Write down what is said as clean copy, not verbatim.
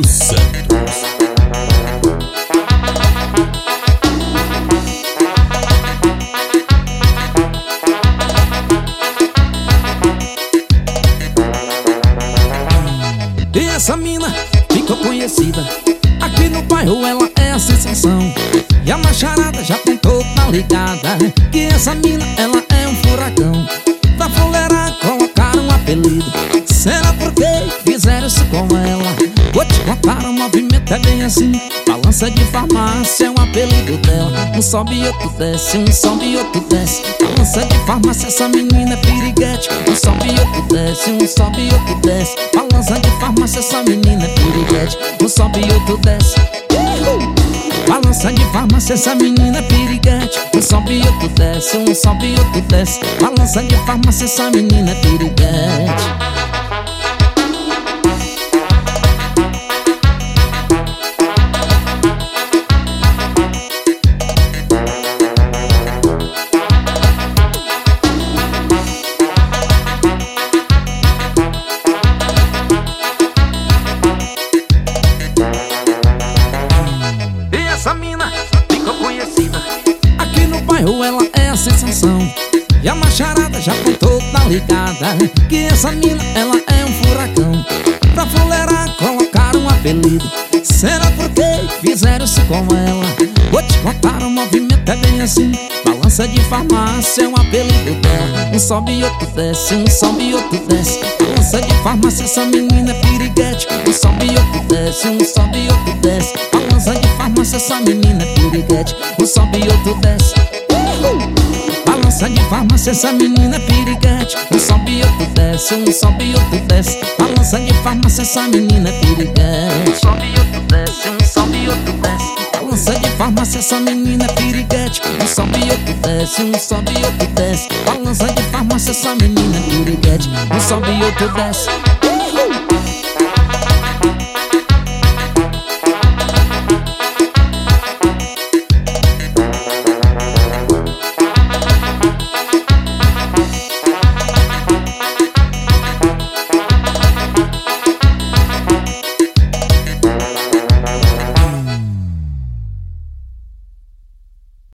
Silvio Santos. E essa mina ficou conhecida aqui no bairro, ela é a sensação. E a macharada já tentou tá ligada que essa mina, ela é um furacão. Pra fuleirar colocaram um apelido. Será porque fizeram isso com ela? Vou te contar, o movimento é bem assim. Balança de farmácia é um apelido dela. Um sobe e outro desce, um sobe e outro desce. Balança de farmácia, essa menina é piriguete. Um sobe e outro desce, um sobe e outro desce. Balança de farmácia, essa menina é piriguete. Um sobe e outro desce. Balança de farmácia, essa menina é piriguete. Um sobe e outro desce, um sobe e outro desce. Balança de farmácia, essa menina é piriguete. Essa mina ficou conhecida aqui no bairro, ela é a sensação. E a macharada já contou tá ligada que essa mina, ela é um furacão. Pra fuleirar colocaram um apelido. Será porque fizeram isso com ela? Vou te contar, o movimento é bem assim. Balança de farmácia é um apelido dela. Um sobe e outro desce, um sobe e outro desce. Balança de farmácia, essa menina é piriguete. Um sobe e outro desce, um sobe e outro desce. Balança de farmácia, essa menina é piriguete. Um sobe e outro desce. Balança de farmácia, essa menina é piriguete. Um sobe e outro desce, um sobe e outro desce. Balança de farmácia, essa menina é piriguete. Um sobe e outro desce, um sobe e outro desce. Balança de farmácia, essa menina é piriguete. Um sobe e outro desce, um sobe e outro desce. Balança de farmácia, essa menina é piriguete. Um sobe e outro desce.